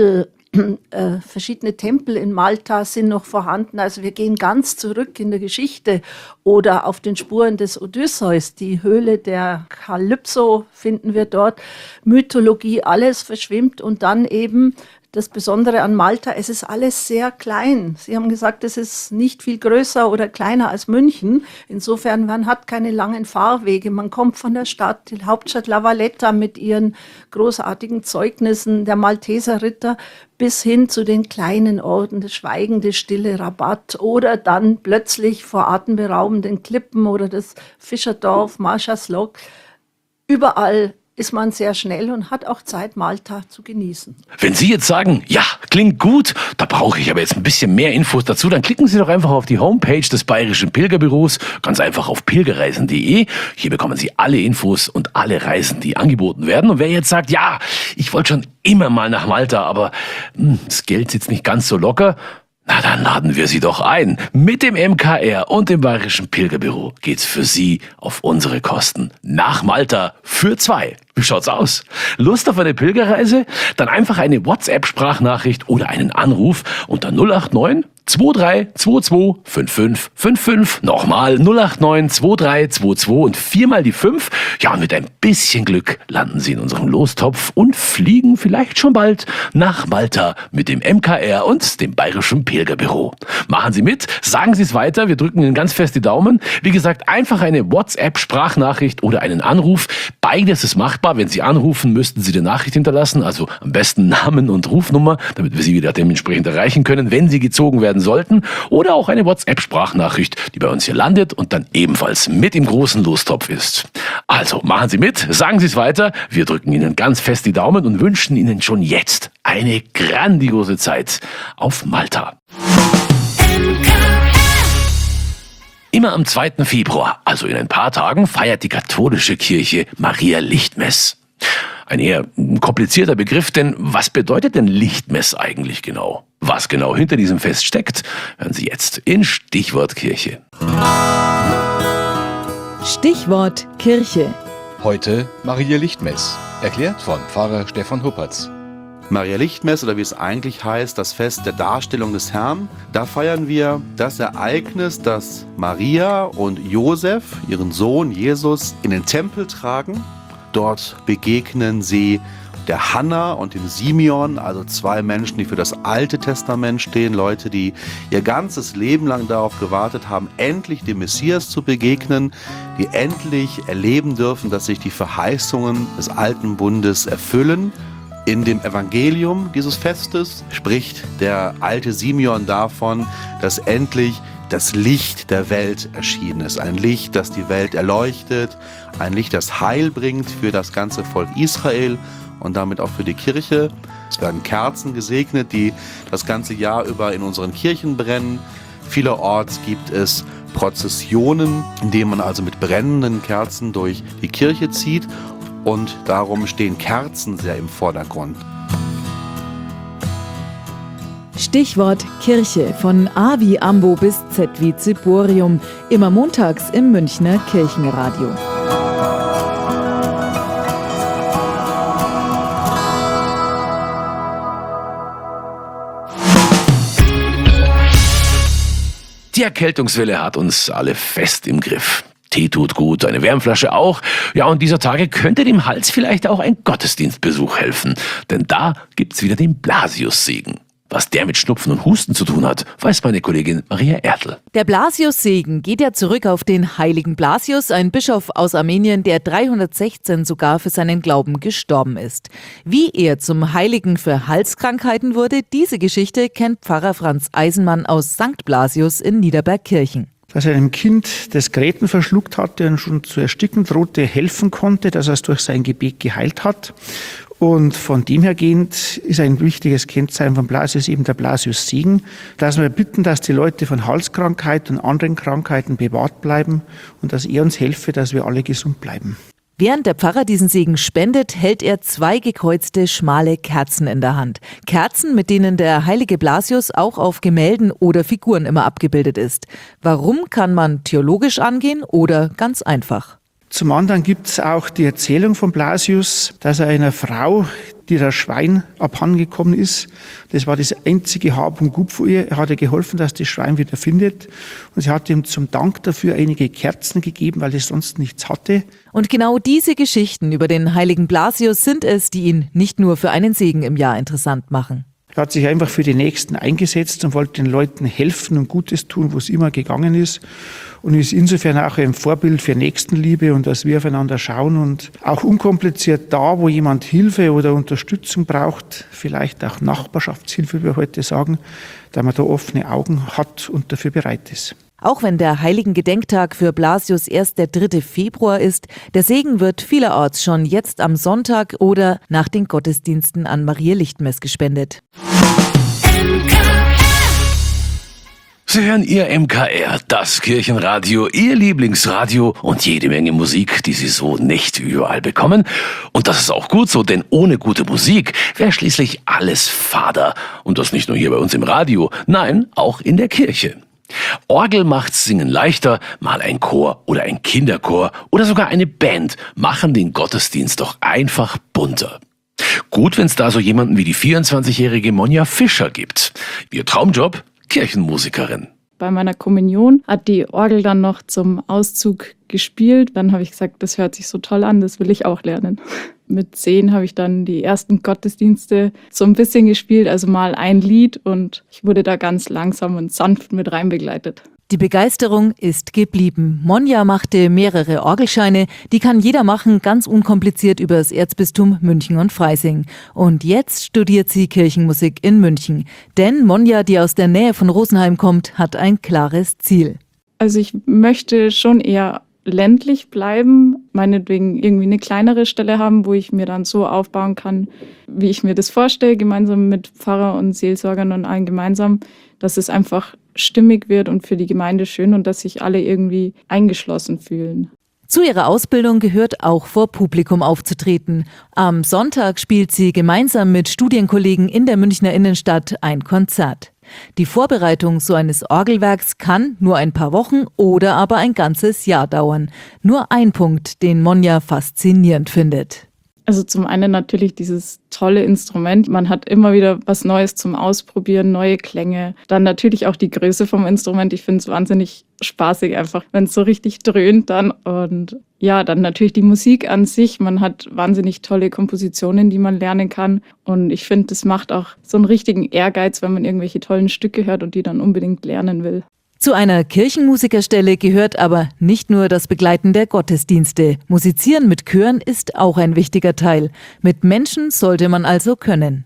Äh, verschiedene Tempel in Malta sind noch vorhanden. Also wir gehen ganz zurück in der Geschichte oder auf den Spuren des Odysseus. Die Höhle der Kalypso finden wir dort. Mythologie, alles verschwimmt und dann eben das Besondere an Malta, es ist alles sehr klein. Sie haben gesagt, es ist nicht viel größer oder kleiner als München. Insofern, man hat keine langen Fahrwege. Man kommt von der Stadt, die Hauptstadt La Valletta mit ihren großartigen Zeugnissen der Malteserritter bis hin zu den kleinen Orten, das schweigende, stille Rabat oder dann plötzlich vor atemberaubenden Klippen oder das Fischerdorf, Marshalslok. Überall ist man sehr schnell und hat auch Zeit, Malta zu genießen. Wenn Sie jetzt sagen, ja, klingt gut, da brauche ich aber jetzt ein bisschen mehr Infos dazu, dann klicken Sie doch einfach auf die Homepage des Bayerischen Pilgerbüros, ganz einfach auf pilgerreisen punkt de. Hier bekommen Sie alle Infos und alle Reisen, die angeboten werden. Und wer jetzt sagt, ja, ich wollte schon immer mal nach Malta, aber mh, das Geld sitzt nicht ganz so locker, na, dann laden wir Sie doch ein. Mit dem M K R und dem Bayerischen Pilgerbüro geht's für Sie auf unsere Kosten nach Malta für zwei. Wie schaut's aus? Lust auf eine Pilgerreise? Dann einfach eine WhatsApp-Sprachnachricht oder einen Anruf unter null acht neun zwei drei zwei zwei fünf fünf fünf fünf. Nochmal null acht neun zwei drei zwei zwei und viermal die fünf. Ja, und mit ein bisschen Glück landen Sie in unserem Lostopf und fliegen vielleicht schon bald nach Malta mit dem M K R und dem Bayerischen Pilgerbüro. Machen Sie mit, sagen Sie es weiter, wir drücken Ihnen ganz fest die Daumen. Wie gesagt, einfach eine WhatsApp-Sprachnachricht oder einen Anruf. Beides ist machbar. Wenn Sie anrufen, müssten Sie die Nachricht hinterlassen, also am besten Namen und Rufnummer, damit wir Sie wieder dementsprechend erreichen können, wenn Sie gezogen werden sollten. Oder auch eine WhatsApp-Sprachnachricht, die bei uns hier landet und dann ebenfalls mit im großen Lostopf ist. Also machen Sie mit, sagen Sie es weiter. Wir drücken Ihnen ganz fest die Daumen und wünschen Ihnen schon jetzt eine grandiose Zeit auf Malta. Immer am zweiten Februar, also in ein paar Tagen, feiert die katholische Kirche Maria Lichtmess. Ein eher komplizierter Begriff, denn was bedeutet denn Lichtmess eigentlich genau? Was genau hinter diesem Fest steckt, hören Sie jetzt in Stichwort Kirche. Stichwort Kirche. Heute Maria Lichtmess, erklärt von Pfarrer Stefan Huppertz. Maria Lichtmess, oder wie es eigentlich heißt, das Fest der Darstellung des Herrn. Da feiern wir das Ereignis, dass Maria und Josef ihren Sohn Jesus in den Tempel tragen. Dort begegnen sie der Hannah und dem Simeon, also zwei Menschen, die für das Alte Testament stehen, Leute, die ihr ganzes Leben lang darauf gewartet haben, endlich dem Messias zu begegnen, die endlich erleben dürfen, dass sich die Verheißungen des Alten Bundes erfüllen. In dem Evangelium dieses Festes spricht der alte Simeon davon, dass endlich das Licht der Welt erschienen ist. Ein Licht, das die Welt erleuchtet, ein Licht, das Heil bringt für das ganze Volk Israel und damit auch für die Kirche. Es werden Kerzen gesegnet, die das ganze Jahr über in unseren Kirchen brennen. Vielerorts gibt es Prozessionen, in denen man also mit brennenden Kerzen durch die Kirche zieht. Und darum stehen Kerzen sehr im Vordergrund. Stichwort Kirche, von A wie Ambo bis Z wie Ziborium, immer montags im Münchner Kirchenradio. Die Erkältungswelle hat uns alle fest im Griff. Tee tut gut, eine Wärmflasche auch. Ja, und dieser Tage könnte dem Hals vielleicht auch ein Gottesdienstbesuch helfen. Denn da gibt's wieder den Blasiussegen. Was der mit Schnupfen und Husten zu tun hat, weiß meine Kollegin Maria Ertl. Der Blasiussegen geht ja zurück auf den heiligen Blasius, ein Bischof aus Armenien, der dreihundertsechzehn sogar für seinen Glauben gestorben ist. Wie er zum Heiligen für Halskrankheiten wurde, diese Geschichte kennt Pfarrer Franz Eisenmann aus Sankt Blasius in Niederbergkirchen. Dass er einem Kind das Gräten verschluckt hatte und schon zu ersticken drohte, helfen konnte, dass er es durch sein Gebet geheilt hat. Und von dem hergehend ist ein wichtiges Kennzeichen von Blasius eben der Blasiussegen, dass wir bitten, dass die Leute von Halskrankheiten und anderen Krankheiten bewahrt bleiben und dass er uns helfe, dass wir alle gesund bleiben. Während der Pfarrer diesen Segen spendet, hält er zwei gekreuzte, schmale Kerzen in der Hand. Kerzen, mit denen der heilige Blasius auch auf Gemälden oder Figuren immer abgebildet ist. Warum kann man theologisch angehen oder ganz einfach? Zum anderen gibt es auch die Erzählung von Blasius, dass er einer Frau, die der Schwein abhandengekommen ist. Das war das einzige Hab und Gut von ihr. Er hat ihr geholfen, dass das Schwein wieder findet. Und sie hat ihm zum Dank dafür einige Kerzen gegeben, weil es sonst nichts hatte. Und genau diese Geschichten über den heiligen Blasius sind es, die ihn nicht nur für einen Segen im Jahr interessant machen. Er hat sich einfach für die Nächsten eingesetzt und wollte den Leuten helfen und Gutes tun, wo es immer gegangen ist. Und ist insofern auch ein Vorbild für Nächstenliebe und dass wir aufeinander schauen und auch unkompliziert da, wo jemand Hilfe oder Unterstützung braucht, vielleicht auch Nachbarschaftshilfe, wie wir heute sagen, da man da offene Augen hat und dafür bereit ist. Auch wenn der Heiligen Gedenktag für Blasius erst der dritte Februar ist, der Segen wird vielerorts schon jetzt am Sonntag oder nach den Gottesdiensten an Maria Lichtmess gespendet. Sie hören Ihr M K R, das Kirchenradio, Ihr Lieblingsradio und jede Menge Musik, die Sie so nicht überall bekommen. Und das ist auch gut so, denn ohne gute Musik wäre schließlich alles fade. Und das nicht nur hier bei uns im Radio, nein, auch in der Kirche. Orgel macht's Singen leichter, mal ein Chor oder ein Kinderchor oder sogar eine Band machen den Gottesdienst doch einfach bunter. Gut, wenn's da so jemanden wie die vierundzwanzigjährige Monja Fischer gibt. Ihr Traumjob? Kirchenmusikerin. Bei meiner Kommunion hat die Orgel dann noch zum Auszug gespielt. Dann habe ich gesagt, das hört sich so toll an, das will ich auch lernen. Mit zehn habe ich dann die ersten Gottesdienste so ein bisschen gespielt, also mal ein Lied und ich wurde da ganz langsam und sanft mit rein begleitet. Die Begeisterung ist geblieben. Monja machte mehrere Orgelscheine, die kann jeder machen, ganz unkompliziert über das Erzbistum München und Freising. Und jetzt studiert sie Kirchenmusik in München. Denn Monja, die aus der Nähe von Rosenheim kommt, hat ein klares Ziel. Also ich möchte schon eher ländlich bleiben, meinetwegen irgendwie eine kleinere Stelle haben, wo ich mir dann so aufbauen kann, wie ich mir das vorstelle, gemeinsam mit Pfarrer und Seelsorgern und allen gemeinsam, dass es einfach stimmig wird und für die Gemeinde schön und dass sich alle irgendwie eingeschlossen fühlen. Zu ihrer Ausbildung gehört auch vor Publikum aufzutreten. Am Sonntag spielt sie gemeinsam mit Studienkollegen in der Münchner Innenstadt ein Konzert. Die Vorbereitung so eines Orgelwerks kann nur ein paar Wochen oder aber ein ganzes Jahr dauern. Nur ein Punkt, den Monja faszinierend findet. Also zum einen natürlich dieses tolle Instrument. Man hat immer wieder was Neues zum Ausprobieren, neue Klänge. Dann natürlich auch die Größe vom Instrument. Ich finde es wahnsinnig spaßig einfach, wenn es so richtig dröhnt dann. Und ja, dann natürlich die Musik an sich. Man hat wahnsinnig tolle Kompositionen, die man lernen kann. Und ich finde, das macht auch so einen richtigen Ehrgeiz, wenn man irgendwelche tollen Stücke hört und die dann unbedingt lernen will. Zu einer Kirchenmusikerstelle gehört aber nicht nur das Begleiten der Gottesdienste. Musizieren mit Chören ist auch ein wichtiger Teil. Mit Menschen sollte man also können.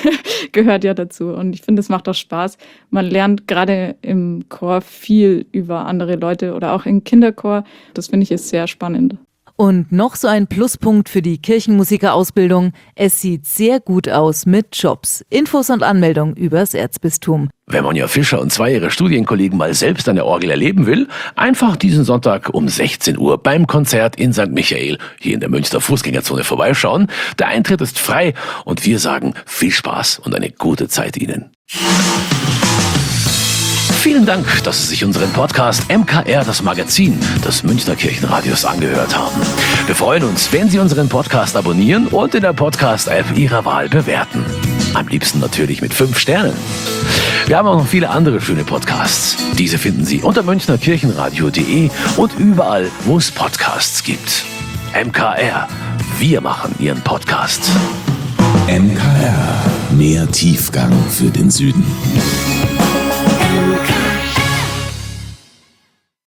Gehört ja dazu und ich finde, es macht auch Spaß. Man lernt gerade im Chor viel über andere Leute oder auch im Kinderchor. Das finde ich ist sehr spannend. Und noch so ein Pluspunkt für die Kirchenmusikerausbildung. Es sieht sehr gut aus mit Jobs. Infos und Anmeldung übers Erzbistum. Wenn Monja Fischer und zwei ihrer Studienkollegen mal selbst eine Orgel erleben will, einfach diesen Sonntag um sechzehn Uhr beim Konzert in Sankt Michael hier in der Münchner Fußgängerzone vorbeischauen. Der Eintritt ist frei und wir sagen viel Spaß und eine gute Zeit Ihnen. Vielen Dank, dass Sie sich unseren Podcast M K R, das Magazin des Münchner Kirchenradios, angehört haben. Wir freuen uns, wenn Sie unseren Podcast abonnieren und in der Podcast-App Ihrer Wahl bewerten. Am liebsten natürlich mit fünf Sternen. Wir haben auch noch viele andere schöne Podcasts. Diese finden Sie unter münchner kirchenradio punkt de und überall, wo es Podcasts gibt. M K R, wir machen Ihren Podcast. M K R, mehr Tiefgang für den Süden.